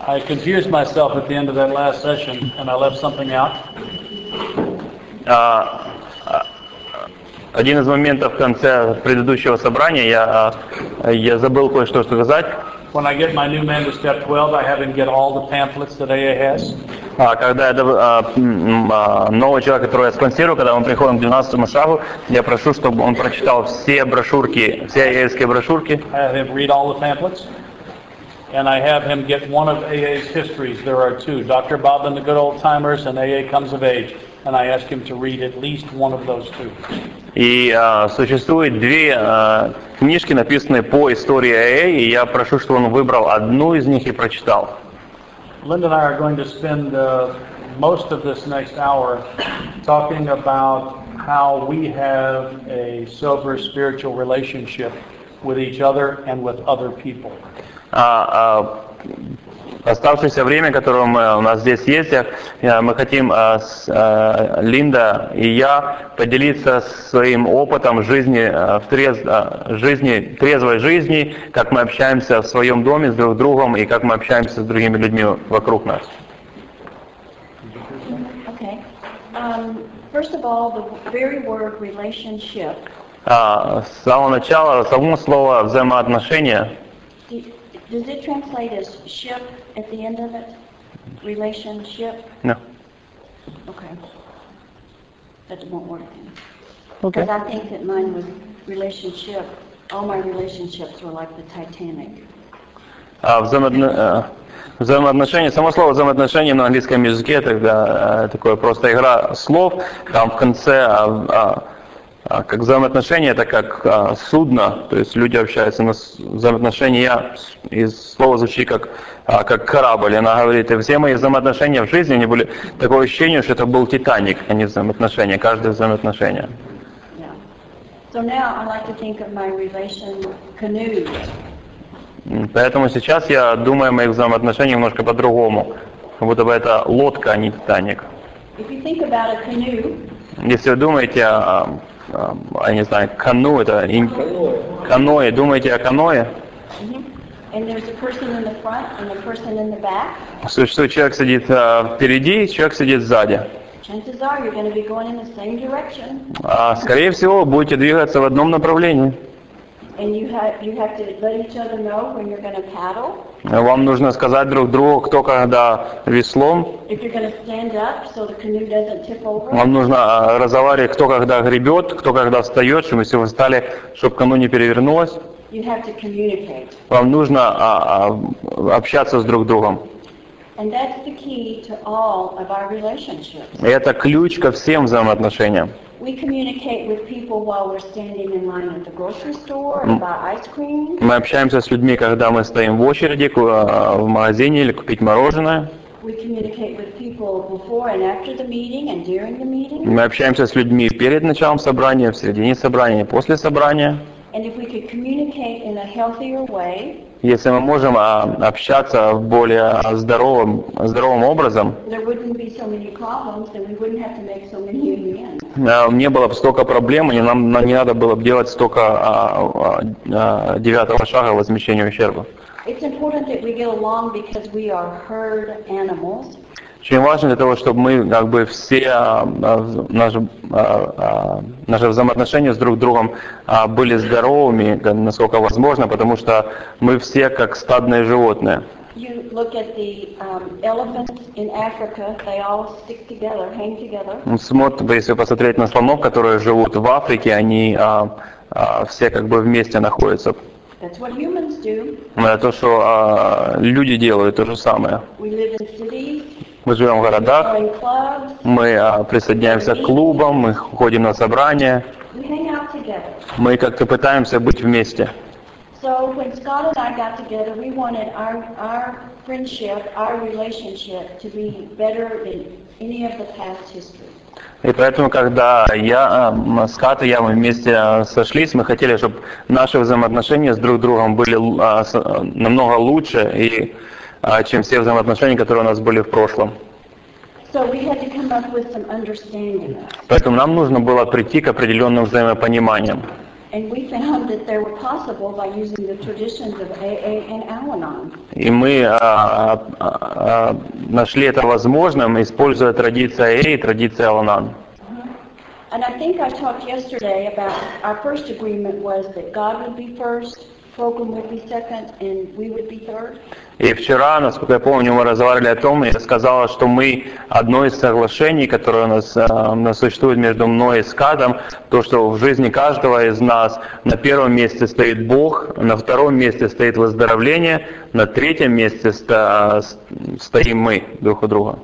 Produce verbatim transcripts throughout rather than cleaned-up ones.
I confused myself at the end of that last session, and I left something out. А, один из моментов в конце предыдущего собрания я, я забыл кое-что сказать. When I get my new man to step twelve, I have him get all the pamphlets that A A has. А, когда я а, а, нового человека, которого я спонсирую, когда мы приходим к двенадцатому шагу, я прошу, чтобы он прочитал все брошюрки, все эй эй-ские брошюрки. I have him read all the pamphlets, and I have him get one of A A's histories. There are two, Doctor Bob and the Good Old Timers and A A Comes of Age, and I ask him to read at least one of those two. И а, существует две а, книжки, написанные по истории эй эй, и я прошу, чтобы он выбрал одну из них и прочитал. Linda and I are going to spend uh, most of this next hour talking about how we have a sober spiritual relationship with each other and with other people. А, а, Оставшееся время, которое мы, у нас здесь есть, мы хотим, с, Линда и я, поделиться своим опытом жизни, в трез, жизни, трезвой жизни, как мы общаемся в своем доме с друг другом и как мы общаемся с другими людьми вокруг нас. Okay. Um, first of all, the very word relationship. А, с самого начала, само слово взаимоотношения. Does it translate as ship at the end of it? Relationship? No. Okay. That won't work then. Okay. Because I think that mine was relationship. All my relationships were like the Titanic. А, взаимоотно... Взаимоотношения, само слово взаимоотношения на английском языке это такое просто игра слов. Там в конце а, а, как взаимоотношения, это как а, судно, то есть люди общаются на взаимоотношения, и слово звучит как, а, как корабль. Она говорит, и все мои взаимоотношения в жизни, они были такое ощущение, что это был Титаник, а не взаимоотношения, каждое взаимоотношение. Yeah. So now I like to think of my relation canoes. Поэтому сейчас я думаю о моих взаимоотношениях немножко по-другому, как будто бы это лодка, а не Титаник. If you think about a canoe, если вы думаете о, о, о не знаю, кану, это каноэ, думаете о каноэ? And there's a person in the front and a person in the back. Существует человек сидит uh, впереди, человек сидит сзади. Chances are you're going to be going in the same direction. А, скорее всего, будете двигаться в одном направлении. And you have you have to let each other know when you're going to paddle. Вам нужно сказать друг другу, кто когда веслом. If you're going to stand up so the canoe doesn't tip over. Вам нужно разговаривать, кто когда гребет, кто когда встает, чтобы если вы встали, чтобы каноэ не перевернулось. You have to communicate. Вам нужно а, а, общаться с друг другом. And that's the key to all of our relationships. И это ключ ко всем взаимоотношениям. We communicate with people while we're standing in line at the grocery store and buy ice cream. Мы общаемся с людьми, когда мы стоим в очереди в магазине или купить мороженое. We communicate with people before and after the meeting and during the meeting. Мы общаемся с людьми перед началом собрания, в середине собрания, после собрания. And if we could communicate in a healthier way, если мы можем общаться в более здоровым, здоровым образом, не было бы столько проблем, и нам не надо было бы делать столько а, а, девятого шага возмещения ущерба. Очень важно для того, чтобы мы как бы все а, наши, а, наши взаимоотношения с друг другом а, были здоровыми, насколько возможно, потому что мы все как стадные животные. Смотрите, если посмотреть на слонов, которые живут в Африке, они а, а, все как бы вместе находятся. That's what humans do. Это то, что а, люди делают, то же самое. We live in cities. Мы живем в городах, мы а, присоединяемся к клубам, мы ходим на собрания, мы как-то пытаемся быть вместе. So when Scott and I got together, we wanted our our friendship, our relationship to be better than any of the past history. И поэтому, когда я, Скат и я, мы вместе сошлись, мы хотели, чтобы наши взаимоотношения с друг другом были намного лучше, и, чем все взаимоотношения, которые у нас были в прошлом. So we had to come up with some understanding. Поэтому нам нужно было прийти к определенным взаимопониманиям. And we found that they were possible by using the traditions of A A and Al-Anon. И мы а, а, а, нашли это возможным, используя традиции эй эй и традиции Al-Anon. And I think I talked yesterday about our first agreement was that God would be first, program would be second, and we would be third. И вчера, насколько я помню, мы разговаривали о том, и я сказала, что мы, одно из соглашений, которое у нас, у нас существует между мной и Скатом, то, что в жизни каждого из нас на первом месте стоит Бог, на втором месте стоит выздоровление, на третьем месте сто, стоим мы друг у друга.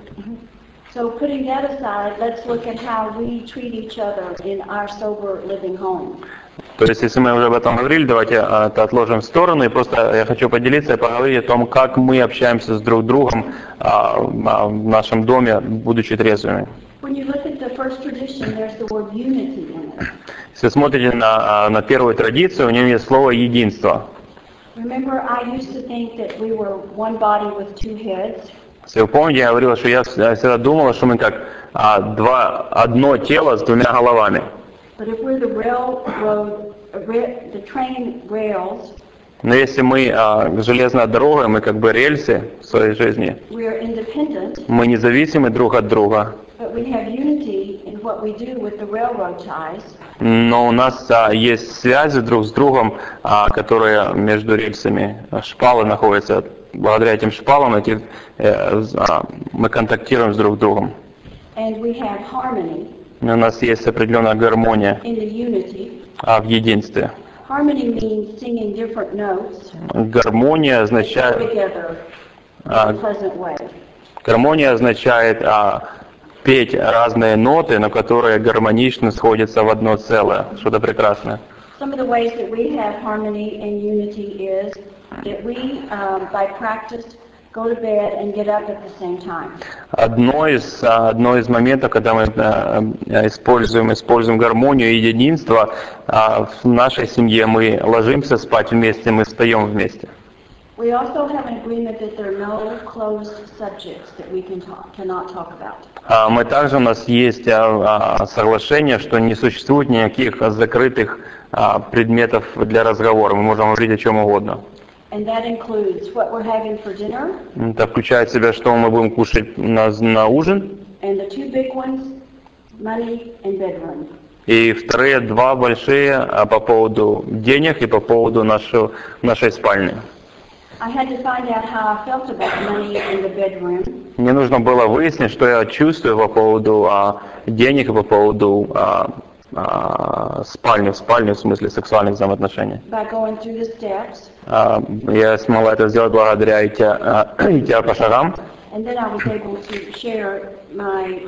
So putting that aside, let's look at how we treat each other in our sober living home. То есть, если мы уже об этом говорили, давайте это отложим в сторону, и просто я хочу поделиться и поговорить о том, как мы общаемся с друг другом а, а, в нашем доме, будучи трезвыми. When you look at the first tradition, there's the word unity in it. Если смотрите на, на первую традицию, у нее есть слово «единство». Remember, I used to think that we were one body with two heads. Если вы помните, я говорила, что я всегда думала, что мы как а, два, одно тело с двумя головами. But if we're the railroad, the train rails, Но если мы а, железная дорога, мы как бы рельсы в своей жизни, we are independent, мы независимы друг от друга, but we have unity in what we do with the railroad ties. но у нас а, есть связи друг с другом, а, которые между рельсами, шпалы находятся. Благодаря этим шпалам эти, э, а, мы контактируем с друг другом. And we have harmony У нас есть определенная гармония in the unity. а, в единстве. Harmony means singing different notes Гармония означает, together in а, a pleasant way. гармония означает а, петь разные ноты, но которые гармонично сходятся в одно целое, что-то прекрасное. Some of the ways that we have harmony and unity is that we, um, by practice, go to bed and get up at the same time. Одно из, одно из моментов, когда мы а, используем, используем гармонию и единство, а, в нашей семье мы ложимся спать вместе, мы встаем вместе. We also have an agreement that there are no closed subjects that we can talk, cannot talk about. А, мы также, у нас есть а, а, соглашение, что не существует никаких закрытых а, предметов для разговора, мы можем говорить о чем угодно. And that includes what we're having for dinner, Это включает в себя, что мы будем кушать на, на ужин, and the two big ones, money and bedroom. и вторые два большие а, по поводу денег и по поводу нашего, нашей спальни. I had to find out how I felt about money in the bedroom. Мне нужно было выяснить, что я чувствую по поводу а, денег и по поводу а, а, спальни, в спальне, в смысле сексуальных взаимоотношений. By going through the steps, А, я смогла это сделать благодаря идти, а, идти по шагам. and then I was able to share my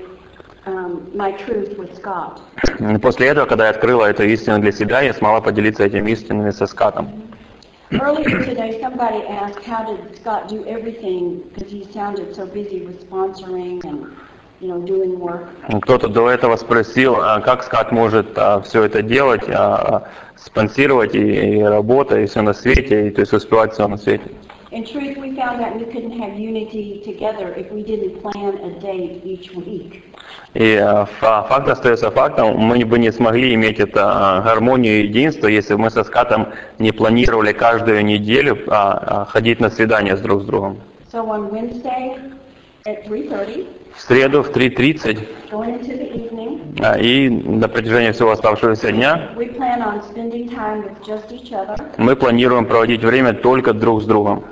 um, my truth with Scott. И после этого, когда я открыла эту истину для себя, я смогла поделиться этими истинами со Скотом. Earlier today, somebody asked, how did Scott do everything? Because he sounded so busy with sponsoring and, you know, doing work. Кто-то до этого спросил, а как Скот может а, все это делать, а, спонсировать и, и работа, и все на свете, и, то есть успевать все на свете. In truth, we found out we couldn't have unity together if we didn't plan a date each week. И а, факт остается фактом, мы бы не смогли иметь это гармонию и единство, если бы мы со Скотом не планировали каждую неделю а, а, ходить на свидания с друг с другом. So on Wednesday at three thirty, В среду в три тридцать going into the evening, а, и на протяжении всего оставшегося дня we plan on spending time with just each other. мы планируем проводить время только друг с другом.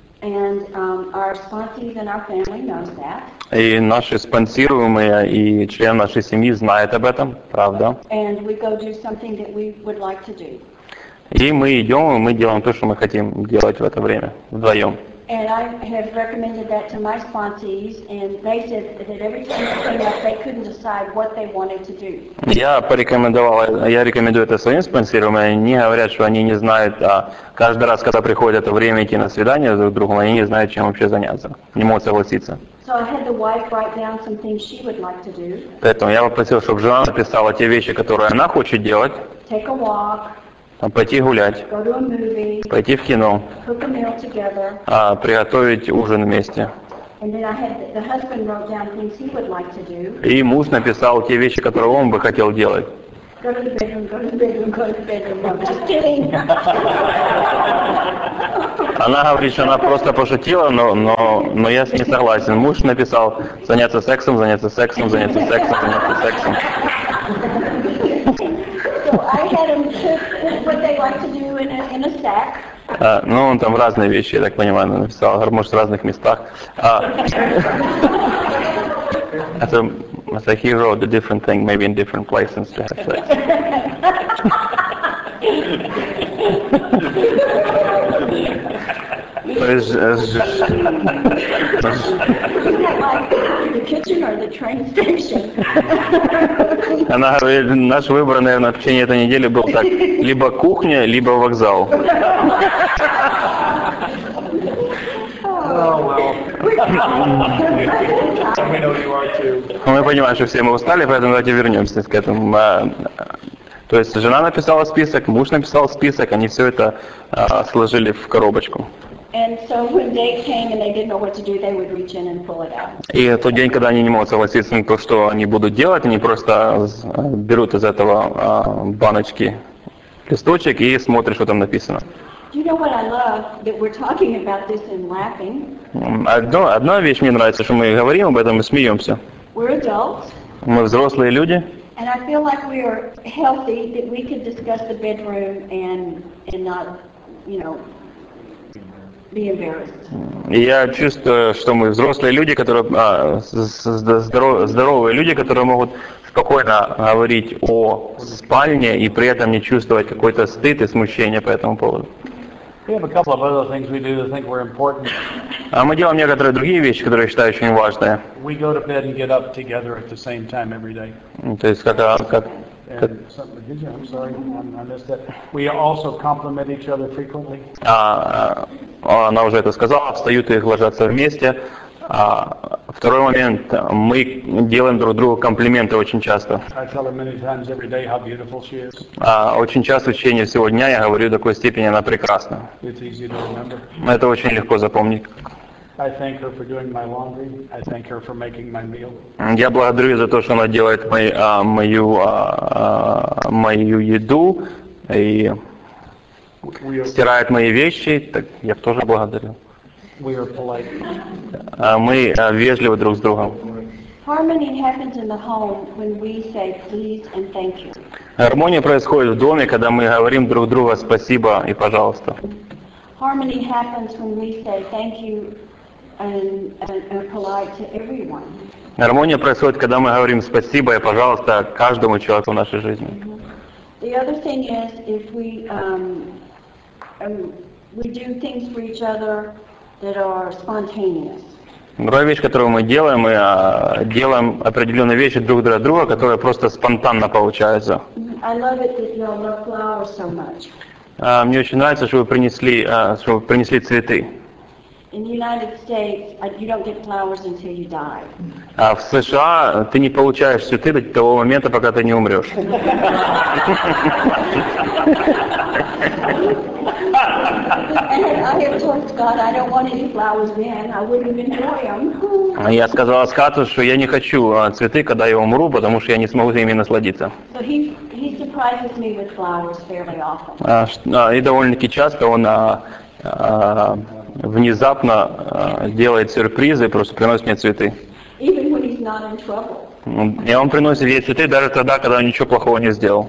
And um, our sponsees and our family knows that. И наши спонсируемые и члены нашей семьи знают об этом, правда. And we go do something that we would like to do. И мы идем, и мы делаем то, что мы хотим делать в это время, вдвоем. And I have recommended that to my sponsees, and they said that every time it came up, they couldn't decide what they wanted to do. Я порекомендовал, я рекомендую это своим спонсорам, и они говорят, что они не знают, а каждый раз, когда приходит это время идти на свидание друг с другом, они не знают, чем вообще заняться, не могут согласиться. So I had the wife write down some things she would like to do. Поэтому я попросил, чтобы жена написала те вещи, которые она хочет делать, Take a walk, там, пойти гулять, go to a movie, пойти в кино, cook a meal together. а, приготовить ужин вместе. And then I had the, the husband wrote down things he would like to do. И муж написал те вещи, которые он бы хотел делать. Go to the bedroom, go to the bedroom, go to the bedroom. No, just kidding. Она говорит, что она просто пошутила, но, но, но я с ней согласен. Муж написал заняться сексом, заняться сексом, заняться сексом, заняться сексом. So I had them put what they like to do in a, in a sack. А, ну, он там разные вещи, я так понимаю, она написала, может, в разных местах. А, это, so he wrote a different thing, maybe in different places to have sex. То есть, э, ж- Like the kitchen or the train station. Она говорит, наш выбор, наверное, в течение этой недели был так, либо кухня, либо вокзал. Oh, well. We know you are too. Мы понимаем, что все мы устали, поэтому давайте вернемся к этому. А, То есть жена написала список, муж написал список, они все это а, сложили в коробочку. And so when day came and they didn't know what to do, they would reach in and pull it out. И тот день, когда они не могут согласиться на то, что они будут делать, они просто берут из этого а, баночки листочек и смотрят, что там написано. Do you know what I love? That we're talking about this and laughing. Одно, одна вещь мне нравится, что мы говорим об этом и смеемся. We're adults. Мы взрослые люди. And I feel like we are healthy, that we could discuss the bedroom and and not, you know, be embarrassed. И я чувствую, что мы взрослые люди, которые а, здоров, здоровые люди, которые могут спокойно говорить о спальне и при этом не чувствовать какой-то стыд и смущение по этому поводу. We have a couple of other things we do that think were important. А мы делаем некоторые другие вещи, которые я считаю очень важные. We go to bed and get up together at the same time every day. То есть как, как, как And something, did you? I'm sorry, I I missed that. We also compliment each other frequently. а, она уже это сказала, встают и ложатся вместе. А, второй момент, мы делаем друг другу комплименты очень часто. I tell her many times every day how beautiful she is. А, очень часто в течение всего дня я говорю до такой степени, она прекрасна. It's easy to remember. Это очень легко запомнить. I thank her for doing my laundry. I thank her for making my meal. Я благодарю ее за то, что она делает мои, а, мою, а, а, мою еду и We are, стирает мои вещи. Так я тоже благодарю. we are polite. А мы а, вежливы друг с другом. Harmony happens in the home when we say please and thank you. Гармония происходит в доме, когда мы говорим друг другу спасибо и пожалуйста. Harmony happens when we say thank you and, and, and polite to everyone. Гармония происходит, когда мы говорим спасибо и пожалуйста каждому человеку в нашей жизни. The other thing is if we um, um, we do things for each other that are spontaneous. Другая вещь, которую мы делаем, мы а, делаем определенные вещи друг для друга, которые просто спонтанно получаются. I love it that y'all love flowers so much. А, мне очень нравится, что вы принесли, а, что вы принесли цветы. In the United States, uh, you don't get flowers until you die. А в США ты не получаешь цветы до того момента, пока ты не умрешь. And I have told Scott I don't want any flowers then. I wouldn't enjoy them. Я сказала Скатту, что я не хочу а, цветы, когда я умру, потому что я не смогу ими насладиться. So he he surprises me with flowers fairly often. А, ш- а, и довольно-таки часто он а, а, внезапно а, делает сюрпризы, просто приносит мне цветы. Even when he's not in trouble. И он приносит ей цветы даже тогда, когда он ничего плохого не сделал.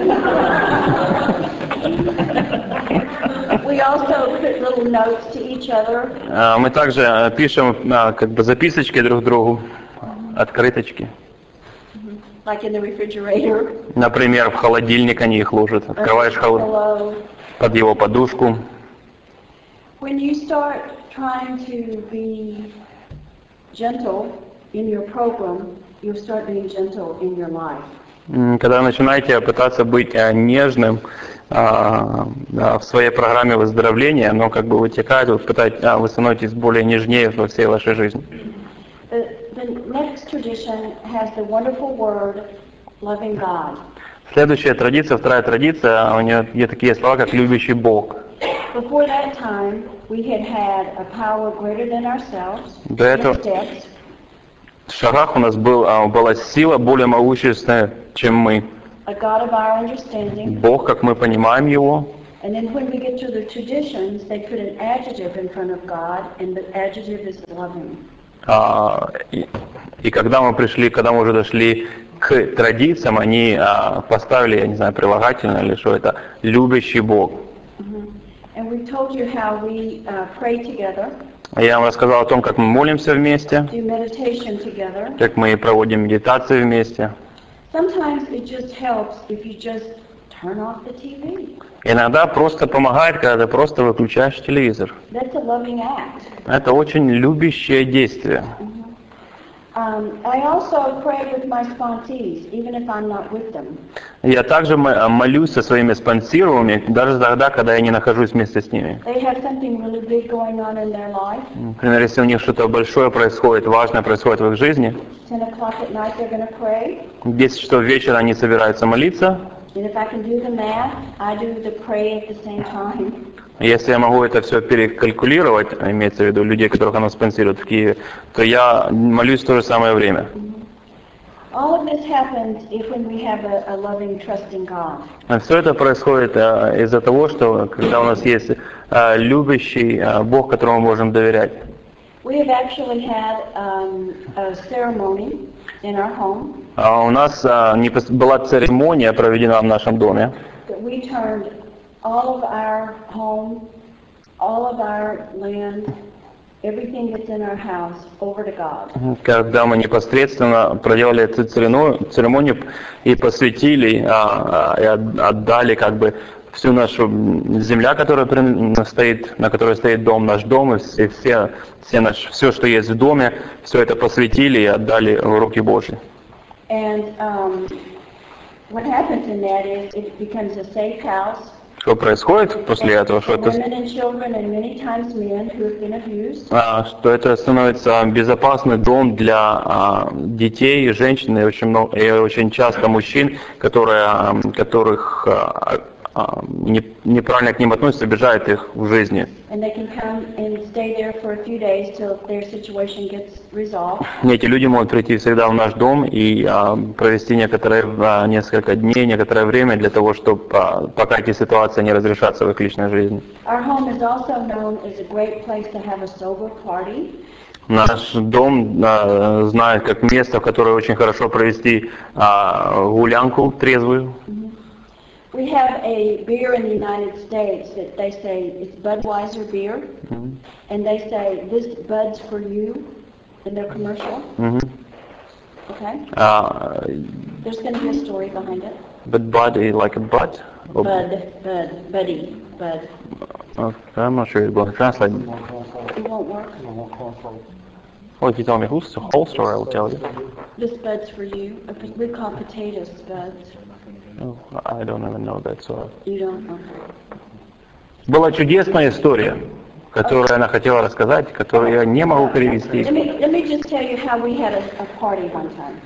We also put little notes to each other. А, мы также а, пишем а, как бы записочки друг другу, открыточки. Like in the refrigerator. Например, в холодильник они их ложат. Открываешь холод... Hello. под его подушку. When you start trying to be gentle in your program, you'll start being gentle in your life. М, Когда начинаете пытаться быть а, нежным а, а, в своей программе выздоровления, оно как бы вытекает, вы, пытаетесь, а, вы становитесь более нежнее во всей вашей жизни. The, the next tradition has the wonderful word, loving God. Следующая традиция, вторая традиция, у нее есть такие слова, как «любящий Бог». Before that time, we had had a power greater than ourselves, До этого steps, в шагах у нас был, а, была сила более могущественная, чем мы. a God of our understanding. Бог, как мы понимаем Его. And then when we get to the traditions, they put an adjective in front of God, and the adjective is loving. А, и, и когда мы пришли, когда мы уже дошли к традициям, они а, поставили, я не знаю, прилагательное или что это, любящий Бог. Mm-hmm. And we told you how we uh, pray together. Я вам рассказал о том, как мы молимся вместе, Do meditation together. как мы проводим медитации вместе. Sometimes it just helps if you just turn off the T V. Иногда просто помогает, когда ты просто выключаешь телевизор. That's a loving act. Это очень любящее действие. Um, I also pray with my sponsees, even if I'm not with them. Я также молюсь со своими спонсируемыми, даже тогда, когда я не нахожусь вместе с ними. They have something really big going on in their life. Например, если у них что-то большое происходит, важное происходит в их жизни, Ten o'clock at night they're going to pray. в десять часов вечера они собираются молиться. And if I can do the math, I do the pray at the same time. Если я могу это все перекалькулировать, имеется в виду людей, которых она спонсирует в Киеве, то я молюсь в то же самое время. All of this happens if when we have a, a loving, trusting God. А все это происходит а, из-за того, что когда у нас есть а, любящий а, Бог, которому мы можем доверять. We have actually had um, a ceremony in our home А у нас а, не пос- была церемония проведена в нашем доме, that we turned all of our home, all of our land, everything that's in our house over to God. когда мы непосредственно проделали эту церемонию, церемонию и посвятили, а, а, и от- отдали как бы всю нашу земля, которая при- стоит, на которой стоит дом, наш дом, и все, все, все, наш, все, что есть в доме, все это посвятили и отдали в руки Божьи. And um, what happens in that is it becomes a safe house Что происходит после этого? Что for это, women and children and many times men who have been abused. а, что это становится безопасный дом для а, детей, женщин и очень, много, и очень часто мужчин, которые, а, которых а, а, не- неправильно к ним относятся, обижают их в жизни. And they can come and stay there for a few days till their situation gets resolved. И эти люди могут прийти всегда в наш дом и а, провести некоторое, а, несколько дней, некоторое время для того, чтобы а, пока эти ситуации не разрешатся в их личной жизни. Our home is also known as a great place to have a sober party. Наш дом а, знает как место, в которое очень хорошо провести а, гулянку трезвую. We have a beer in the United States that they say it's Budweiser beer, and they say this Bud's for you in their commercial. Мгм. Okay, А, there's going to be a story behind it. but body like a butt? Or- Bud, Bud, Buddy, Bud. Okay, I'm not sure it's going to translate. It won't work. Well, if you tell me who's the whole story, I will tell you. This Bud's for you. Uh, We call potatoes Buds. Oh, I don't even know that. So. You don't know. Была чудесная история, которую она хотела рассказать, которую я не могу перевести. Let me let me just tell you how we had a, a party one time.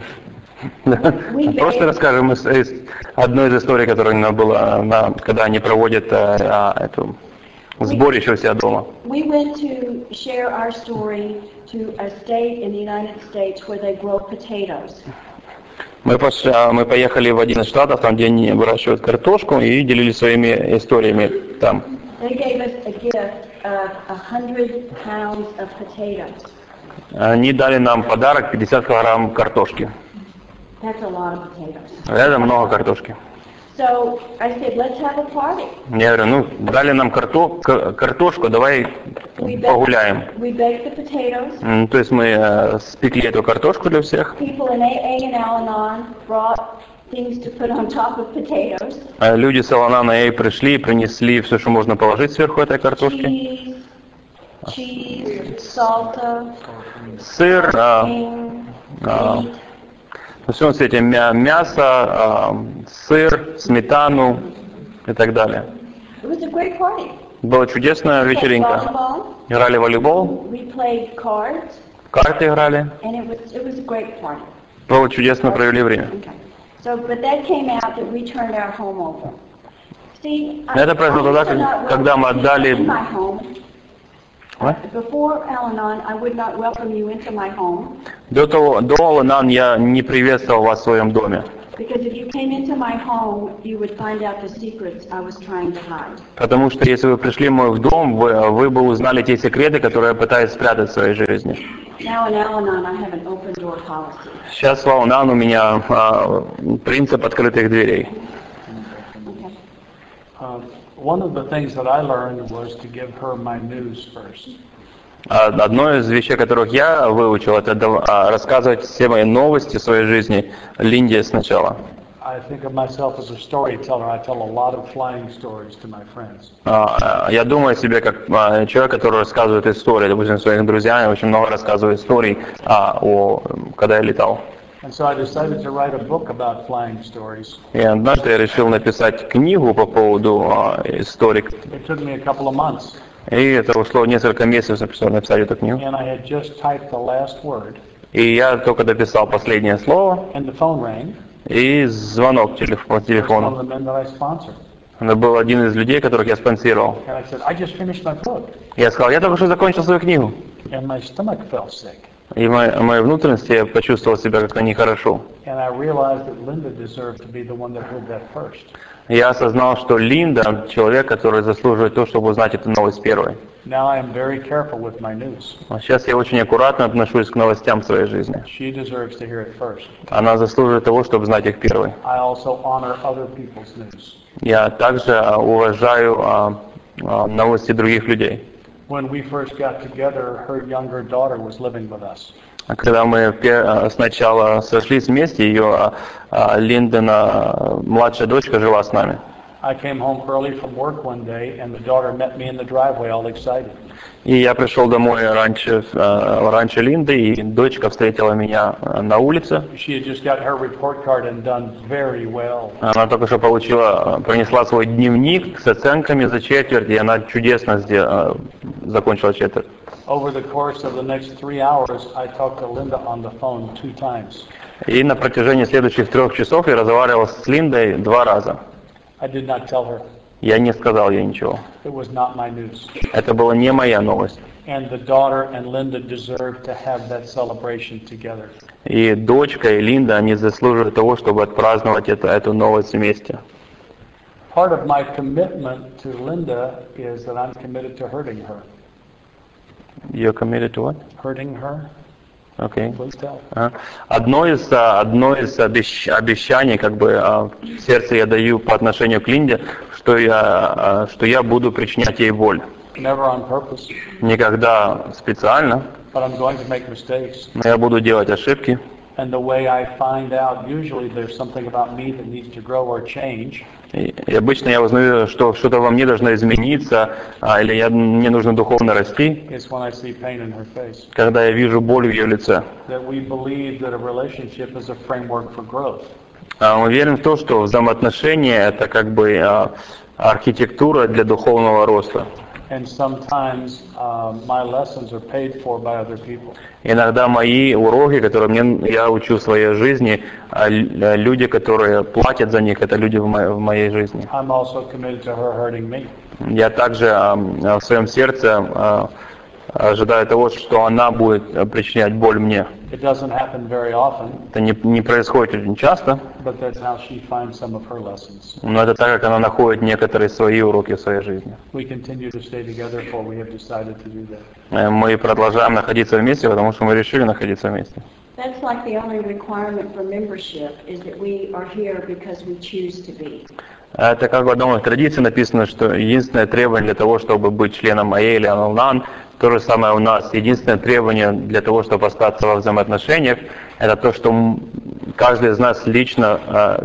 Просто расскажем из, из одной из историй, которая у нас была, на, когда они проводят а, а, эту сборище у себя дома. We went to share our story to a state in the United States where they grow potatoes. Мы, пошли, а, мы поехали в один из штатов, там, где они выращивают картошку, и делились своими историями там. They gave us a gift of a hundred pounds of potatoes. Они дали нам подарок пятьдесят килограмм картошки. That's a lot of potatoes. Это много картошки. So I said, let's have a party. Я говорю, ну, дали нам карто, к- картошку, давай We погуляем. baked, we baked the potatoes. М, То есть мы э, спекли эту картошку для всех. People in A A and Al-Anon brought things to put on top of potatoes. А люди с Аланана и пришли и принесли все, что можно положить сверху этой картошки. Cheese, cheese, salsa, Сыр, а, ing, а, meat. на всем свете мя- мясо, а, сыр, сметану и так далее. It was a great party. Была чудесная We played вечеринка. volleyball, Играли в волейбол, we played cards, в карты играли. and it was it was a great party. Было чудесно провели время. Okay. So, but that came out that we turned our home over. See, I, Это произошло I тогда, used to not когда мы welcome you отдали- in my home. What? Before Al-Anon, I would not welcome you into my home. До того, до Аланан я не приветствовал вас в своем доме. Because if you came into my home, you would find out the secrets I was trying to hide. Потому что если вы пришли в мой дом, вы, вы бы узнали те секреты, которые я пытаюсь спрятать в своей жизни. Now in Al-Anon, I have an open door policy. Сейчас в Ал-Анон у меня а, принцип открытых дверей. Okay. Uh, one of the things that I learned was to give her my news first. Одно из вещей, которых я выучил, это рассказывать все мои новости в своей жизни Линде сначала. I think of myself as a storyteller. I tell a lot of flying stories to my friends. Я думаю о себе как человек, который рассказывает истории, допустим, своим друзьям, я очень много рассказываю историй, о, когда я летал. And so I decided to write a book about flying stories. И однажды я решил написать книгу по поводу историй. It took me a couple of months. И это ушло несколько месяцев, чтобы написать эту книгу. And I had just typed the last word. И я только дописал последнее слово, And the phone rang. и звонок по It was one of телефону. the men that I sponsored. Это был один из людей, которых я спонсировал. And I said, I just finished my book. Я сказал, я только что закончил свою книгу. And my stomach felt sick. И в моей, моей внутренности я почувствовал себя как-то нехорошо. And I realized that Linda deserved to be the one that heard that first. Я осознал, что Линда человек, который заслуживает то, чтобы узнать эту новость первой. Now I am very careful with my news. А сейчас я очень аккуратно отношусь к новостям в своей жизни. She deserves to hear it first. Она заслуживает того, чтобы знать их первой. I also honor other people's news. Я также уважаю а, а, новости других людей. When we first got together, her younger daughter was living with us. Когда мы сначала сошлись вместе, ее Линдена младшая дочка жила с нами. I came home early from work one day, and the daughter met me in the driveway, all excited. И я пришел домой раньше, раньше Линды, и дочка встретила меня на улице. She had just got her report card and done very well. Она только что получила, принесла свой дневник с оценками за четверть, и она чудесно сделала, закончила четверть. Over the course of the next three hours, I talked to Linda on the phone two times. И на протяжении следующих трех часов я разговаривал с Линдой два раза. I did not tell her. Я не сказал ей ничего. It was not my news. Это была не моя новость. And the daughter and Linda deserve to have that celebration together. И дочка, и Линда, они заслуживают того, чтобы отпраздновать это, эту новость вместе. Part of my commitment to Linda is that I'm committed to hurting her. You're committed to what? Hurting her? Okay. Please tell. А. Одно из, одно из обещ, обещаний, как бы, в сердце я даю по отношению к Линде, что я, что я буду причинять ей боль. Never on purpose. Никогда специально, But I'm going to make mistakes. но я буду делать ошибки. And the way I find out, usually there's something about me that needs to grow or change. И, и обычно я узнаю, что что-то во мне должно измениться, а, или я, мне нужно духовно расти, It's when I see pain in her face. когда я вижу боль в ее лице. That we believe that a relationship is a framework for growth. А, уверен в том, что взаимоотношения — это как бы а, архитектура для духовного роста. And sometimes uh, my lessons are paid for by other people. Иногда мои уроки, которые мне, я учу в своей жизни, люди, которые платят за них, это люди в моей, в моей жизни. I'm also committed to her hurting me. Я также а, в своем сердце а, ожидаю того, что она будет причинять боль мне. It doesn't happen very often, Это не, не происходит очень часто, but that's how she finds some of her lessons. но это так, как она находит некоторые свои уроки в своей жизни. We continue to stay together, for we have decided to do that. Мы продолжаем находиться вместе, потому что мы решили находиться вместе. That's like the only requirement for membership is that we are here because we choose to be. Это как в одной традиции написано, что единственное требование для того, чтобы быть членом АЭ или Ал-Анон, то же самое у нас. Единственное требование для того, чтобы остаться во взаимоотношениях, это то, что каждый из нас лично э,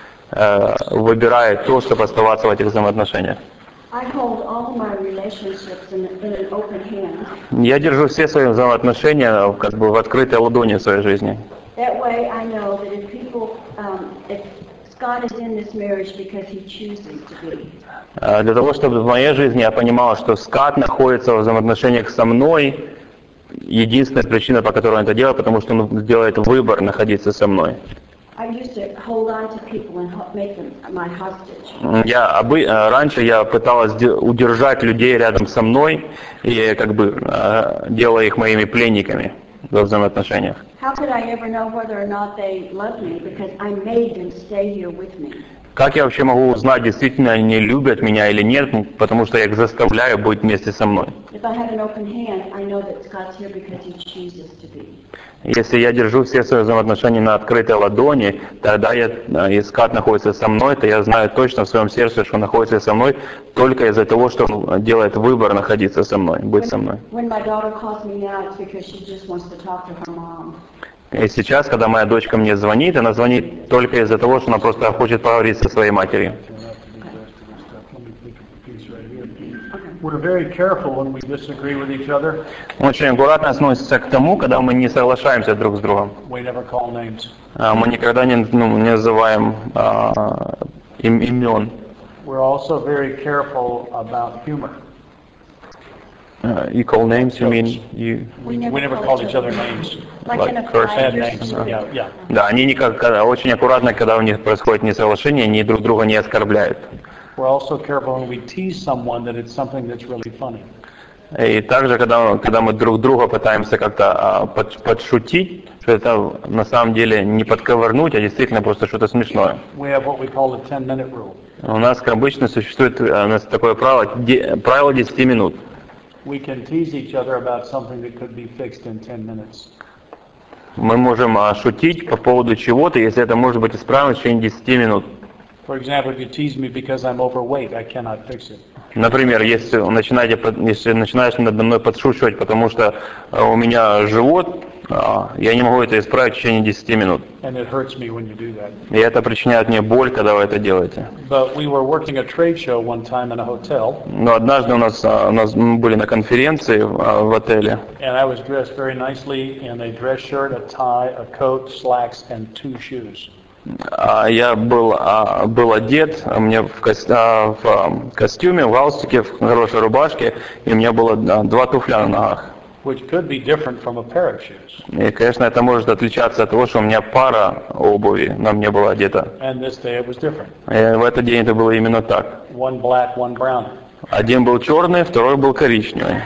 э, выбирает то, чтобы оставаться в этих взаимоотношениях. I hold all my relationships in, in an open hand. Я держу все свои взаимоотношения как бы в открытой ладони в своей жизни. That way I know that if people, um, if Scott is in this marriage because he chooses to be. Для того, чтобы в моей жизни я понимал, что Скат находится в взаимоотношениях со мной, единственная причина, по которой он это делает, потому что он делает выбор находиться со мной. I used to hold on to people and make them my hostage. Я обы... Раньше я пыталась удержать людей рядом со мной и как бы делая их моими пленниками. во взаимоотношениях. How could I ever know whether or not they love me because I made them stay here with me? Как я вообще могу узнать, действительно они любят меня или нет, ну, потому что я их заставляю быть вместе со мной. If I have an open hand, I know that Scott's here because he chooses to be. Если я держу все свои взаимоотношения на открытой ладони, тогда я, и Скат находится со мной, то я знаю точно в своем сердце, что он находится со мной только из-за того, что он делает выбор находиться со мной, быть со мной. When my daughter calls me now, it's because she just wants to talk to her mom. И сейчас, когда моя дочка мне звонит, она звонит только из-за того, что она просто хочет поговорить со своей матерью. We're very careful when we disagree with each other. Очень аккуратно относится к тому, когда мы не соглашаемся друг с другом. We never call names. Мы никогда не, ну, не называем а, им, имен. We're also very careful about humor. Uh, you call names, you mean you? We never, We never call called each other names. Like Like in a curse fight Bad or names. something. Yeah, yeah. Да, они никак, когда- очень аккуратно, когда у них происходит несоглашение, они друг друга не оскорбляют. We're also careful when we tease someone that it's something that's really funny. И также, когда, когда мы друг друга пытаемся как-то а, под- подшутить, что это на самом деле не подковырнуть, а действительно просто что-то смешное. We have what we call the ten-minute rule. У нас, как обычно, существует а, у нас такое правило, де- правило десяти минут. We can tease each other about something that could be fixed in ten minutes. Мы можем а, шутить по поводу чего-то, если это может быть исправлено в течение десяти минут. For example, if you tease me because I'm overweight, I cannot fix it. Например, если начинаете, под- если начинаешь надо мной подшучивать, потому что а, у меня живот, а, я не могу это исправить в течение десяти минут. And it hurts me when you do that. И это причиняет мне боль, когда вы это делаете. But we were working a trade show one time in a hotel, Но однажды у нас, а, у нас мы были на конференции а, в отеле, and I was dressed very nicely in a dress shirt, a tie, a coat, slacks, and two shoes. а, я был, а, был одет, а мне в, кос- а, в а, костюме, в галстуке, в хорошей рубашке, и у меня было а, два туфля на ногах. Which could be different from a pair of shoes. И, конечно, это может отличаться от того, что у меня пара обуви на мне была одета. And this day it was different. И в этот день это было именно так. One black, one brown. Один был черный, второй был коричневый.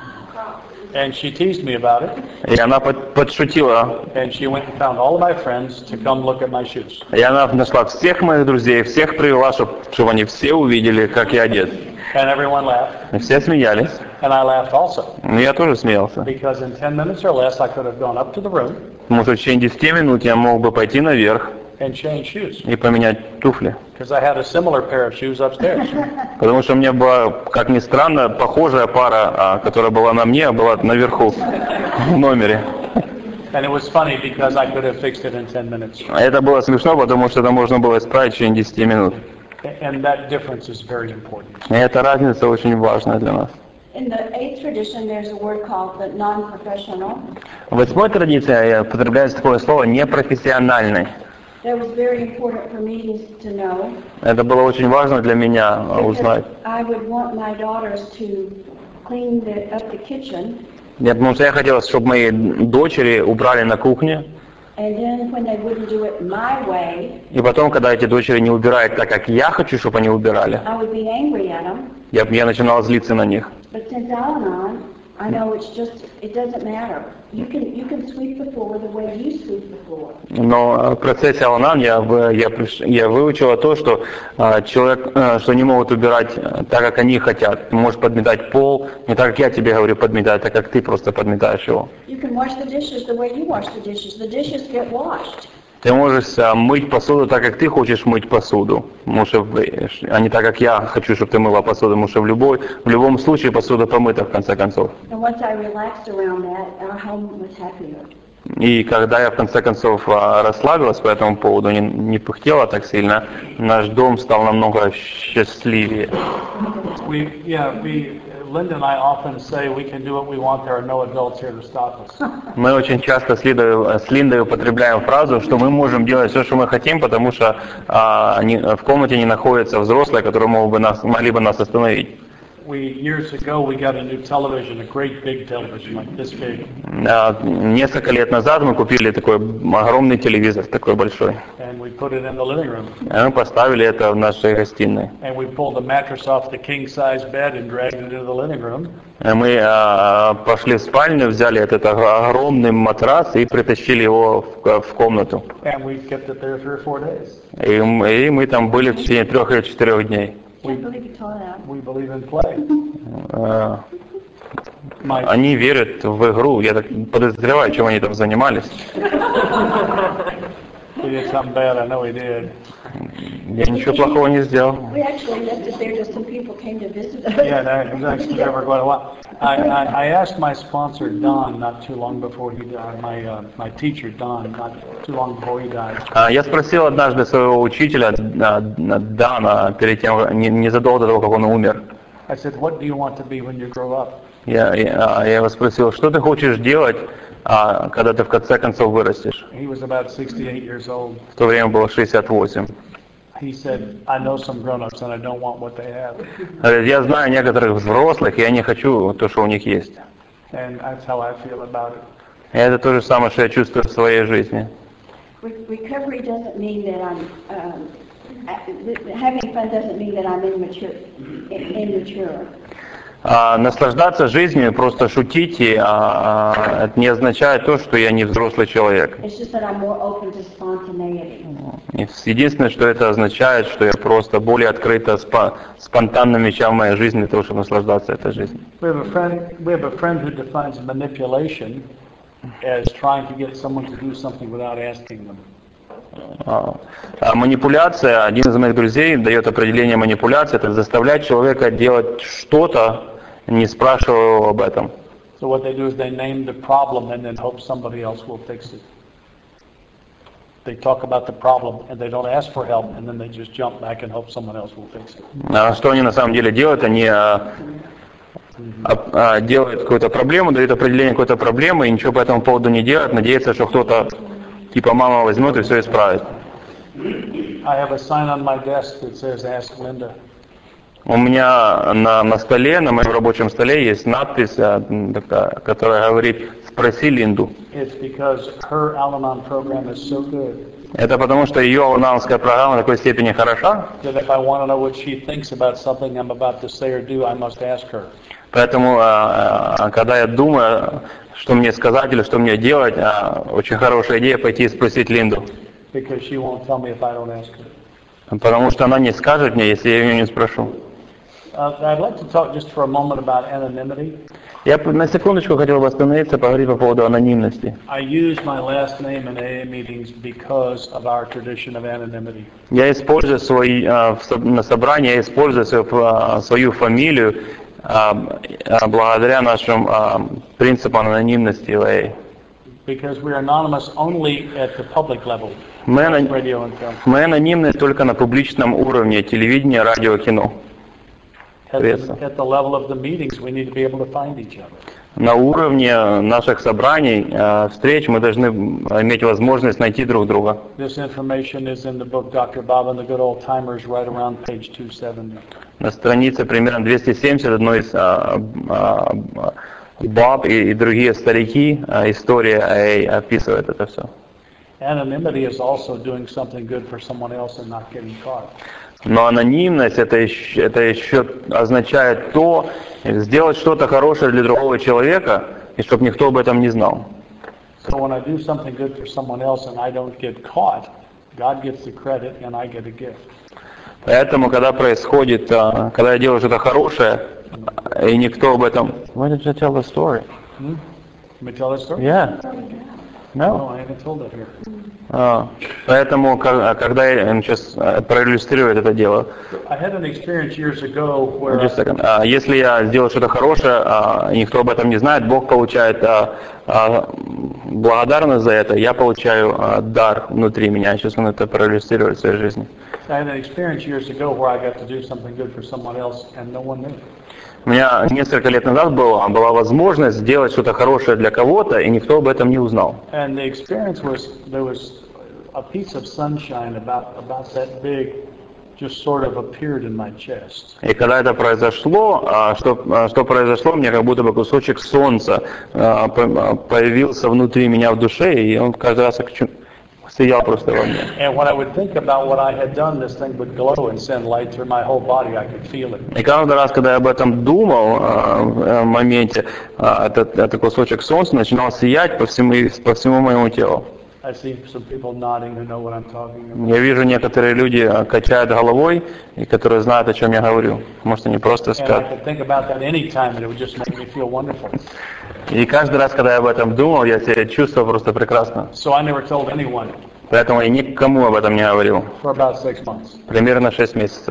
And she teased me about it, И она под- подшутила. and she went and found all of my friends to come look at my shoes. И она нашла всех моих друзей, всех привела, чтобы они все увидели, как я одет. And everyone laughed, И все смеялись. and I laughed also. Но я тоже смеялся. Because in ten minutes or less, I could have gone up to the room Потому что в течение десяти минут я мог бы пойти наверх and change shoes. и поменять туфли. Because I had a similar pair of shoes upstairs. Потому что у меня была, как ни странно, похожая пара, а, которая была на мне, была наверху в номере. And it was funny because I could have fixed it in ten minutes. Это было смешно, потому что это можно было исправить в течение десяти минут. And that difference is very important. И эта разница очень важна для нас. In the eighth tradition, there's a word called the non-professional. В восьмой традиции употребляется такое слово «непрофессиональный». That was very important for me to know. Это было очень важно для меня а, Because узнать. I would want my daughters to clean the, up the kitchen, Нет, потому что я хотел, чтобы мои дочери убрали на кухне, and then when they wouldn't do it my way, и потом, когда эти дочери не убирают так, как я хочу, чтобы они убирали, I would be angry at them. я, я начинал злиться на них. But since Al-Anon, I know it's just, it doesn't matter. You can, you can sweep the floor the way you sweep the floor. Но в процессе Аланан я, в- я, приш- я выучила то, что а, человек, а, что не могут убирать а, так, как они хотят. Ты можешь подметать пол, не так, как я тебе говорю подметать, а так, как ты просто подметаешь его. You can wash the dishes the way you wash the dishes. The dishes get washed. Ты можешь а, мыть посуду так, как ты хочешь мыть посуду, потому что, в- а не так, как я хочу, чтобы ты мыла посуду, потому что в, любой, в любом случае посуда помыта, в конце концов. And once I relaxed around that, our home was happier. И когда я в конце концов а, расслабилась по этому поводу, не, не пыхтела так сильно, наш дом стал намного счастливее. We, yeah, we, Linda and I often say we can do what we want. There are no adults here to stop us. Мы очень часто с Линдой, с Линдой употребляем фразу, что мы можем делать все, что мы хотим, потому что а, не- в комнате не находятся взрослые, которые могут бы нас, могли бы нас остановить. we years ago we got a new television, a great big television like this big. А, Несколько лет назад мы купили такой огромный телевизор, такой большой. And we put it in the living room. И мы поставили это в нашей гостиной. And we pulled the mattress off the king size bed and dragged it into the living room. И мы а, пошли в спальню, взяли этот огромный матрас и притащили его в, в комнату. And we kept it there three or four days. И, мы- и мы там были в течение трех или четырех дней. Can't believe you told that. We believe in play. А, My, Они верят в игру. Я так подозреваю, чем они там занимались. he did something bad, I know he did. Я ничего плохого не сделал. We actually left it there just some people came to visit us. Yeah, that was actually never quite a while. I, I, I asked my sponsor, Don, not too long before he died, my, uh, my teacher, Don, not too long before he died. А, Я спросил однажды своего учителя, а, Дана, перед тем, не- незадолго до того, как он умер. I said, what do you want to be when you grow up? Я, я, я его спросил, что ты хочешь делать, а, когда ты в конце концов вырастешь? He was about sixty-eight years old. В то время было шестьдесят восемь. He said, I know some grown-ups and I don't want what they have. Говорит, я знаю некоторых взрослых, и я не хочу то, что у них есть. And that's how I feel about it. И это то же самое, что я чувствую в своей жизни. Re- Recovery doesn't mean that I'm, um, uh, having fun doesn't mean that I'm immature, immature. А наслаждаться жизнью, просто шутить, и, а, а, это не означает то, что я не взрослый человек. It's just that I'm more open to spontaneity. И единственное, что это означает, что я просто более открыто, спа- спонтанным вещам в моей жизни для того, чтобы наслаждаться этой жизнью. We have a friend, we have a friend who defines manipulation as trying to get someone to do something without asking them. А, а манипуляция, один из моих друзей дает определение манипуляции, это заставлять человека делать что-то, не спрашивая его об этом. So what they do is they name the problem and then hope somebody else will fix it. They talk about the problem and they don't ask for help and then they just jump back and hope someone else will fix it. А что они на самом деле делают? Они а, а, а, делают какую-то проблему, дают определение какой-то проблемы и ничего по этому поводу не делают, надеются, что кто-то типа мама возьмет и все исправит. I have a sign on my desk that says Ask Linda. У меня на, на столе, на моем рабочем столе есть надпись, а, такая, которая говорит «Спроси Линду». It's because her Al-Anon program is so good Это потому, что ее алананская программа в такой степени хороша, that if I want to know what she thinks about something I'm about to say or do, I must ask her. поэтому, а, а, когда я думаю, что мне сказать или что мне делать, а, очень хорошая идея пойти и спросить Линду. Because she won't tell me if I don't ask her. Потому что она не скажет мне, если я ее не спрошу. Uh, I'd like to talk just for a moment about anonymity. Я на секундочку хотел бы остановиться, поговорить по поводу анонимности. I use my last name in A A meetings because of our tradition of anonymity. Я использую свои, а, в со- на собрании, я использую свою, а, свою фамилию а, а, благодаря нашим а, принципам анонимности в эй эй. Because we are anonymous only at the public level, Мы, ано- radio and film. мы анонимны только на публичном уровне телевидения, радио, кино. At Yes. the, at the level of the meetings, we need to be able to find each other. На уровне наших собраний, а, встреч мы должны иметь возможность найти друг друга. This information is in the book Doctor Bob and the Good Old Timers, right around page two seventy. На странице примерно двести семьдесят одной из а, а, а, Баб и, и другие старики, а, история эй эй описывает это все. Anonymity is also doing something good for someone else and not getting caught. Но анонимность это еще, это еще означает то, сделать что-то хорошее для другого человека, и чтобы никто об этом не знал. So when I do something good for someone else and I don't get caught, God gets the credit and I get a gift. Поэтому, когда происходит, а, когда я делаю что-то хорошее, и никто об этом... Why did you tell the story? Hmm? Let me tell that story? Yeah. No, No. I haven't told it here. А, поэтому, ка- когда я сейчас проиллюстрирую это дело, I had an experience years ago where just a second. А, если я сделаю что-то хорошее, а, и никто об этом не знает, Бог получает а, а, благодарность за это, я получаю а, дар внутри меня. Сейчас он это проиллюстрирует в своей жизни. I had an experience years ago where I got to do something good for someone else and no one knew. У меня несколько лет назад была, была возможность сделать что-то хорошее для кого-то, и никто об этом не узнал. And the experience was there was a piece of sunshine about about that big just sort of appeared in my chest. И когда это произошло, а, что, а, что произошло, мне как будто бы кусочек солнца а, по- появился внутри меня в душе, и он каждый раз как чу- стоял просто во мне. And when I would think about what I had done, this thing would glow and send light through my whole body. I could feel it. И каждый раз, когда я об этом думал, а, в моменте, а, этот, этот кусочек солнца начинал сиять по всему, по всему моему телу. I see some people nodding who know what I'm talking about. Я вижу, некоторые люди а, качают головой, и которые знают, о чем я говорю. Может, они просто And I спят. could think about that any time, and it would just make me feel wonderful. И каждый раз, когда я об этом думал, я себя чувствовал просто прекрасно. So I never told anyone Поэтому я никому об этом не говорил. for about six months. Примерно шесть месяцев.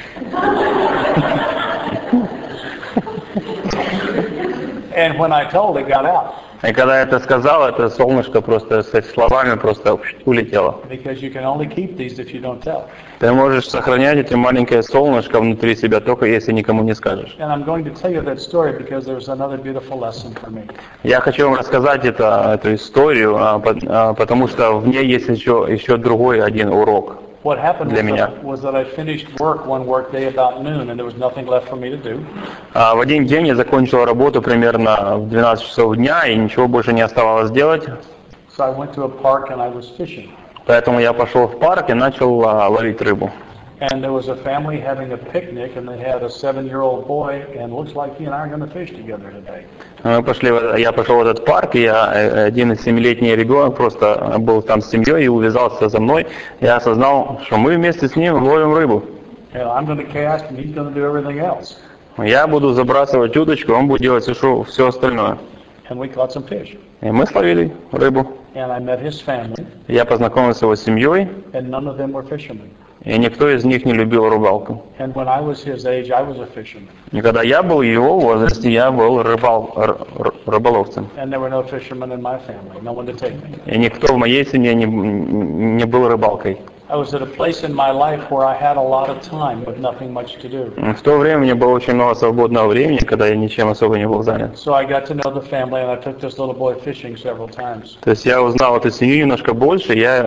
And when I told, it got out. И когда я это сказал, это солнышко просто с этими словами просто улетело. Because you can only keep these if you don't tell. Ты можешь сохранять это маленькое солнышко внутри себя только если никому не скажешь. And I'm going to tell you that story because there's another beautiful lesson for me. Я хочу вам рассказать это, эту историю, а, по- а, потому что в ней есть еще, еще другой один урок. What happened Для was меня. that, was that I finished work one work day about noon, and there was nothing left for me to do. А, В один день я закончил работу примерно в двенадцать часов дня, и ничего больше не оставалось делать. So I went to a park and I was fishing. Поэтому я пошел в парк и начал а, ловить рыбу. And there was a family having a picnic, and they had a seven-year-old boy, and looks like he and I are going to fish together today. Мы пошли, в- я пошел в этот парк, и я, э, один из семилетний ребенок просто был там с семьей и увязался за мной. Я осознал, что мы вместе с ним ловим рыбу. And I'm going to cast, and he's going to do everything else. Я буду забрасывать удочку, он будет делать все, все остальное. And we caught some fish. И мы словили рыбу. And I met his family, Я познакомился с его семьей, and none of them were fishermen. и никто из них не любил рыбалку. And when I was his age, I was a fisherman. И когда я был в его возрасте, я был рыбал, р- р- рыболовцем. And there were no fishermen in my family, no one to take me. И никто в моей семье не, не был рыбалкой. I was at a place in my life where I had a lot of time with nothing much to do. В то время мне было очень много свободного времени, когда я ничем особо не был занят. So I got to know the family, and I took this little boy fishing several times. То есть я узнал эту семью немножко больше, я,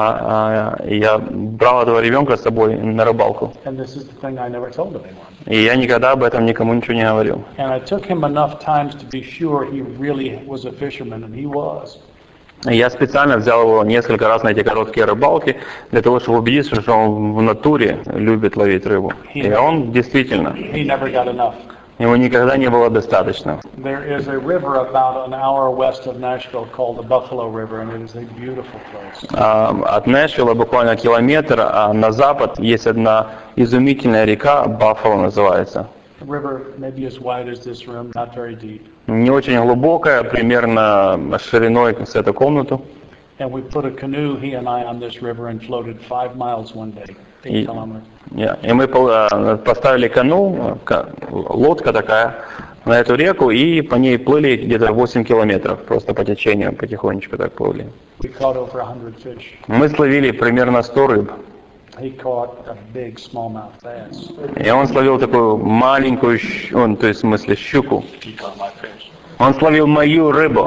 а, а, я брал этого ребенка с собой на рыбалку. And this is the thing I never told anyone. И я никогда об этом никому ничего не говорил. And I took him enough times to be sure he really was a fisherman, and he was. И я специально взял его несколько раз на эти короткие рыбалки, для того, чтобы убедиться, что он в натуре любит ловить рыбу. И он действительно, He never got enough. ему никогда не было достаточно. There is a river about an hour west of Nashville called the Buffalo River, and it is a beautiful place. А, От Нэшвилла буквально километр, а на запад есть одна изумительная река, Баффало называется. The river maybe as wide as this room, not very deep. Не очень глубокая, примерно шириной с эту комнату. And we put a canoe, he and I, on this river and floated five miles one day, eight И, kilometers. я- и мы пол- а, поставили кану, ка- лодка такая, на эту реку, и по ней плыли где-то восемь километров, просто по течению потихонечку так плыли. We caught over a hundred fish. Мы словили примерно сто рыб. He caught a big smallmouth bass. И он словил такую маленькую, щ- он, то есть в смысле щуку. He caught my fish. Он словил мою рыбу.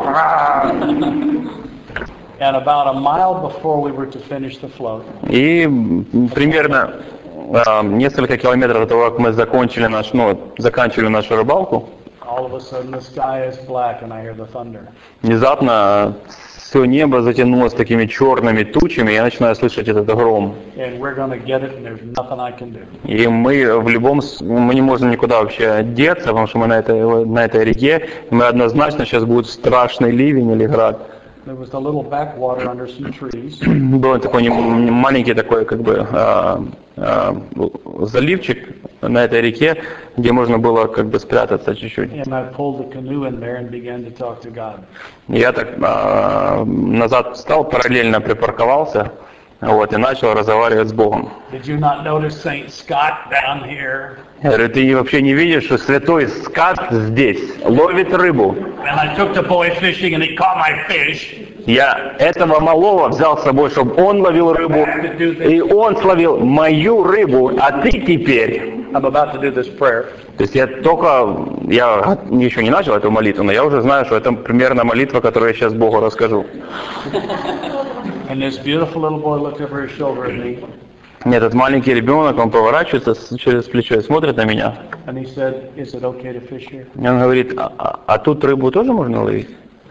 And about a mile before we were to finish the float, И м, примерно а, несколько километров до того, как мы закончили наш, ну, заканчивали нашу рыбалку, all of a sudden the sky is black and I hear the thunder. внезапно все небо затянулось такими черными тучами, и я начинаю слышать этот гром. And we're going to get it, and there's nothing I can do. И мы в любом, с- мы не можем никуда вообще деться, потому что мы на этой, на этой реке, и мы однозначно сейчас будет страшный ливень или град. There was a little backwater under some trees, Был такой нем- маленький такой как бы а, а, заливчик на этой реке, где можно было как бы спрятаться чуть-чуть. and I pulled the canoe in there and began to talk to God. И я так а, назад встал, параллельно припарковался, вот, и начал разговаривать с Богом. Did you not notice Saint Scott down here? Я говорю, ты вообще не видишь, что святой скат здесь ловит рыбу? And I took the boy fishing, and he caught my fish. Я этого малого взял с собой, чтобы он ловил рыбу, и он словил мою рыбу, а ты теперь... I'm about to do this prayer. То есть я только, я еще не начал эту молитву, но я уже знаю, что это примерно молитва, которую я сейчас Богу расскажу. And this beautiful little boy looked over his shoulder at me. Нет, этот маленький ребенок, он поворачивается с- через плечо и смотрит на меня. And he said, "Is it okay to fish here?" И он говорит, а, а- а тут рыбу тоже можно ловить?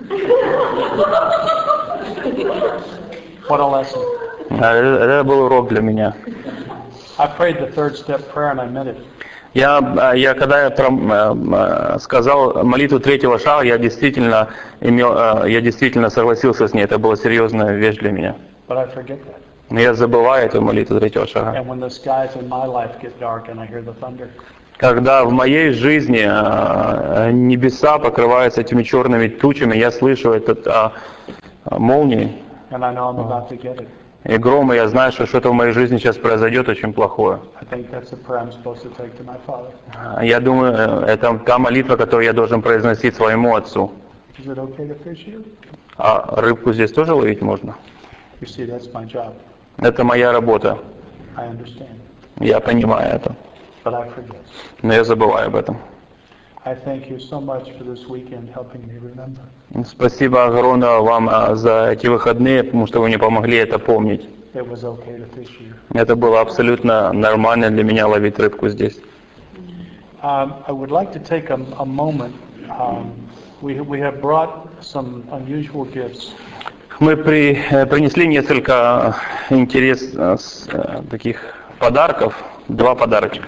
What a lesson. А Это, это был урок для меня. I prayed the third step prayer and I meant it. Я, а, я когда я пром- э, э, сказал молитву третьего шага, я действительно имел, э, я действительно согласился с ней. Это была серьезная вещь для меня. But I forget that. Но я забываю эту молитву третьего шага. And when the skies in my life get dark and I hear the thunder, Когда в моей жизни э, небеса покрываются этими черными тучами, я слышу этот а, а, молнии and I know I'm about to get it, и громы, я знаю, что что-то в моей жизни сейчас произойдет очень плохое. I think that's a prayer I'm supposed to take to my Father. Я думаю, э, это та молитва, которую я должен произносить своему отцу. Is it okay to fish here? А рыбку здесь тоже ловить можно? You see, that's my job. Это моя работа. I understand. Я понимаю это. But I forget. Но я забываю об этом. I thank you so much for this weekend helping me remember. Спасибо огромное вам а, за эти выходные, потому что вы мне помогли это помнить. It was okay to fish here. Это было абсолютно нормально для меня ловить рыбку здесь. Um, I would like to take a, a moment. Um, we, we have brought some unusual gifts. Мы при, э, принесли несколько интересных э, таких подарков, два подарочка.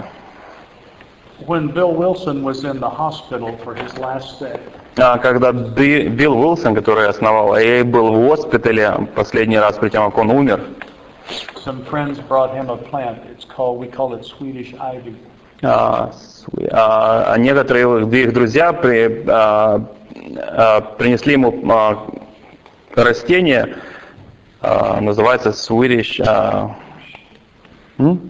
When Bill Wilson was in the hospital for his last stay, А когда Би- Билл Уилсон, который основал эй эй, был в госпитале последний раз, перед тем, как он умер, some friends brought him a plant. It's called, we call it Swedish ivy. а, св- а, а некоторые их- их друзья при- а, а, принесли ему а, растение, а, называется Swedish... а, м?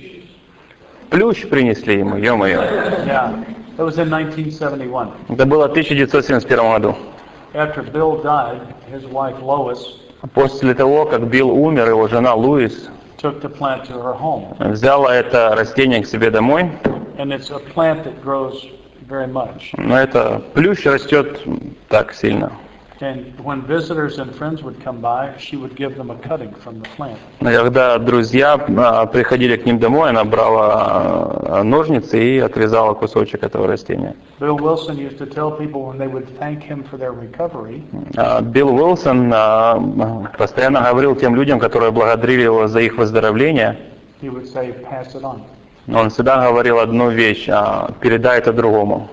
Плющ принесли ему, ё-моё. Yeah, it was in nineteen seventy-one. Это было в тысяча девятьсот семьдесят первом году. After Bill died, his wife Lois После того, как Билл умер, его жена Луис took the plant to her home. взяла это растение к себе домой. And it's a plant that grows very much. Но это плющ растет так сильно. And when visitors and friends would come by, she would give them a cutting from the plant. Но когда друзья а, приходили к ним домой, она брала а, ножницы и отрезала кусочек этого растения. Bill Wilson used to tell people when they would thank him for their recovery, А, Билл Уилсон а, постоянно говорил тем людям, которые благодарили его за их выздоровление, he would say, pass it on. он всегда говорил одну вещь: а, передай это другому.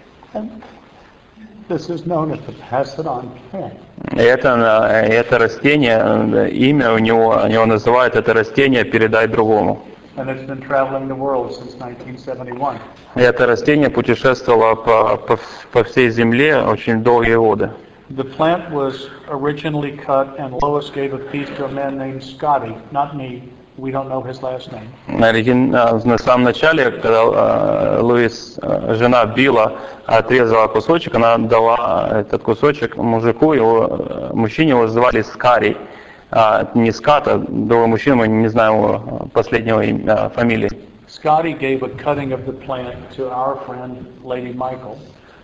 This is known as the pass it on plant. И это, а, это растение, имя у него, у него называют это растение «передай другому». And it's been traveling the world since nineteen seventy-one. И это растение путешествовало по, по, по всей земле очень долгие годы. The plant was originally cut and Lois gave a piece to a man named Scotty, not me. We don't know his last name. Оригин- а, На самом начале, когда а, Луис, а, жена Билла, отрезала кусочек, она дала этот кусочек мужику, его, а, мужчине его звали Скарий. А, не Скат, а другой мужчина, мы не знаем его последнего имя, а, фамилии. Scotty gave a cutting of the plant to our friend, Lady Michael.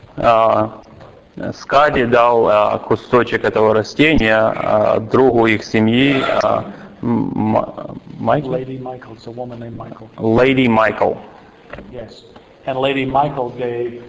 А, Скади дал а, кусочек этого растения а, другу их семьи, а, М- М- Майкл? Lady Michael, it's a woman named Michael. Lady Michael. Yes. And Lady Michael gave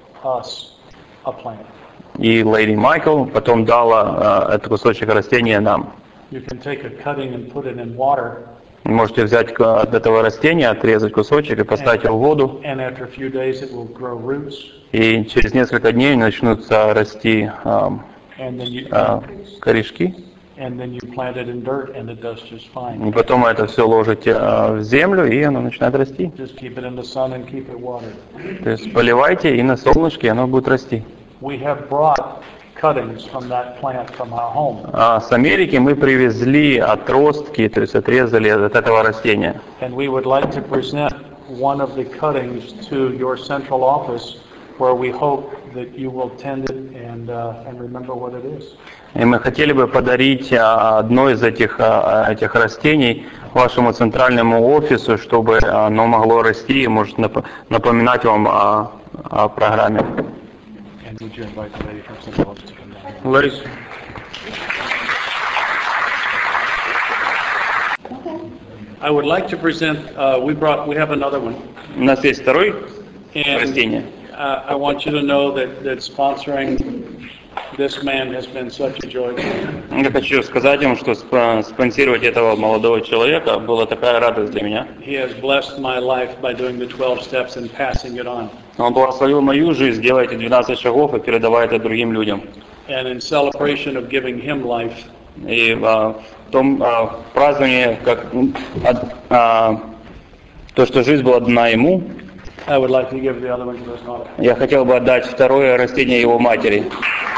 us a plant. И Lady Michael потом дала а, этот кусочек растения нам. You can take a cutting and put it in water, Вы можете взять к- от этого растения, отрезать кусочек и поставить его в воду, and after a few days it will grow roots, и через несколько дней начнутся расти а, and then you а, корешки. and then you plant it in dirt, and it does just fine. И потом это все ложите а, в землю, и оно начинает расти. Just keep it in the sun and keep it watered. То есть поливайте, и на солнышке оно будет расти. We have brought cuttings from that plant from our home, А с Америки мы привезли отростки, то есть отрезали от этого растения. and we would like to present one of the cuttings to your central office, where we hope that you will tend it and uh, and remember what it is. И мы хотели бы подарить а, одно из этих, а, этих растений вашему центральному офису, чтобы оно могло расти и может нап- напоминать вам о, о программе. And would you invite the lady from Central Office to come down? Лариса. I would like to present, uh, we brought, we have another one. У нас есть второй And растение. uh, I want you to know that, that sponsoring this man has been such a joy. Я хочу сказать им, что спо- спонсировать этого молодого человека была такая радость для меня. He has blessed my life by doing the twelve steps and passing it on. Он благословил мою жизнь, делая эти двенадцать шагов и передавая это другим людям. And in celebration of giving him life, И а, в том а, праздновании, как а, а, то, что жизнь была дана ему, I would like to give the other one to his mother. я хотел бы отдать второе растение его матери.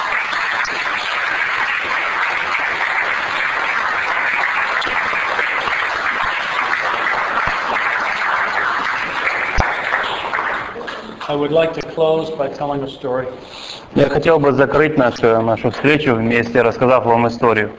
I would like to close by telling a story. Я хотел бы закрыть нашу, нашу встречу вместе, рассказав вам историю.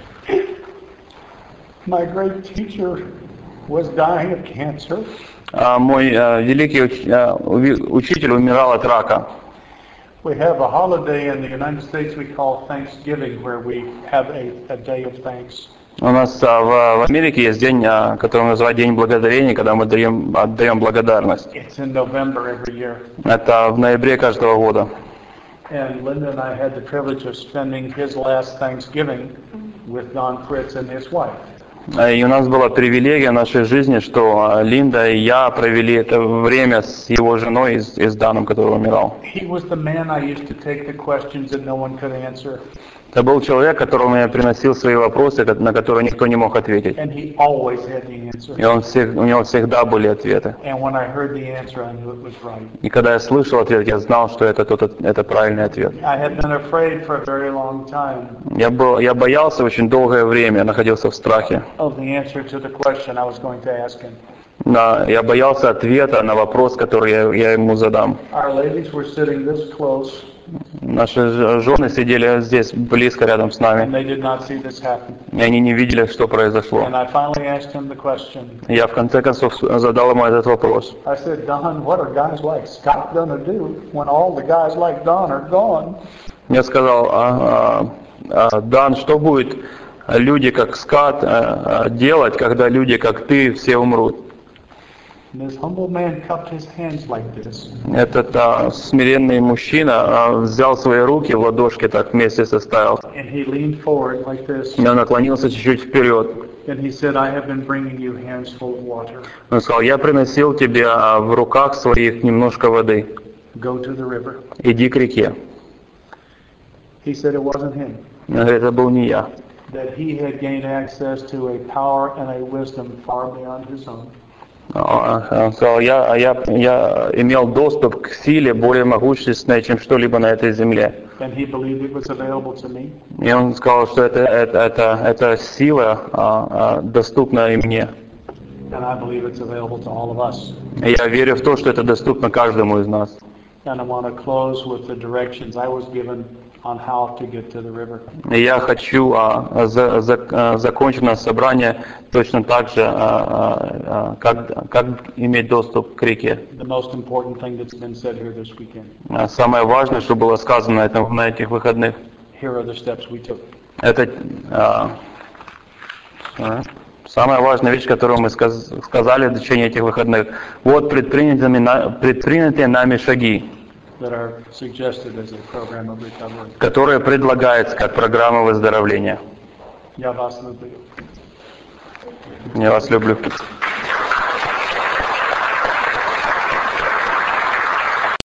My great teacher was dying of cancer. А, Мой а, великий уч- а, уви- учитель умирал от рака. We have a holiday in the United States we call Thanksgiving, where we have a, a day of thanks. У нас а, в, в Америке есть день, а, который называют День благодарения, когда мы даем, отдаем благодарность. It's in November every year. Это в ноябре каждого года. And Linda and I had the privilege of spending his last Thanksgiving with Don Fritz and his wife. А, И у нас была привилегия в нашей жизни, что а, Линда и я провели это время с его женой и с, и с Даном, который умирал. He was the man I used to take the questions that no one could answer, Это был человек, которому я приносил свои вопросы, ко- на которые никто не мог ответить. and he always had the answer. И он всех, у него всегда были ответы. And when I heard the answer, I knew it was right. И когда я слышал ответ, я знал, что это, тот, это правильный ответ. I had been afraid for a very long time Я, был, я боялся очень долгое время, находился в страхе. of the answer to the question I was going to ask him. На- я боялся ответа на вопрос, который я, я ему задам. Our ladies were sitting this close, Наши ж- жены сидели здесь близко рядом с and нами, they did not see this happen. и они не видели, что произошло. And I finally asked him the question. Я в конце концов задал ему этот вопрос. I said, Don, what are guys like Scott gonna do when all the guys like Don are gone? Я сказал, а, а, а, Дан, что будет люди как Скат а, а, делать, когда люди как ты все умрут? And this humble man cupped his hands like this. Этот а, смиренный мужчина а, взял свои руки в ладошки, так вместе составил. And he leaned forward like this. И он наклонился чуть-чуть вперед. And he said, I have been bringing you hands full of water. Он сказал, я приносил тебе а, в руках своих немножко воды. Go to the river. Иди к реке. He said it wasn't him. Он говорит, это был не я. That he had gained access to a power and a wisdom far beyond his own. А, Он сказал, я, я, я имел доступ к силе более могущественной, чем что-либо на этой земле. And he believed it was available to me. И он сказал, что это, это, это, эта сила а, а, доступна и мне. And I believe it's available to all of us. И я верю в то, что это доступно каждому из нас. And I want to close with the directions I was given on how to get to the river. И я хочу а, за, за, а, закончить наше собрание точно так же, а, а, а, как, как иметь доступ к реке. The most important thing that's been said here this weekend. А Самое важное, что было сказано на, этом, на этих выходных, Here are the steps we took. это а, а, самая важная вещь, которую мы сказ, сказали в течение этих выходных. Вот предпринятыми, на- предпринятые нами шаги, That are suggested as a program of recovery. которые предлагаются как программа выздоровления. Я вас люблю. Я вас люблю.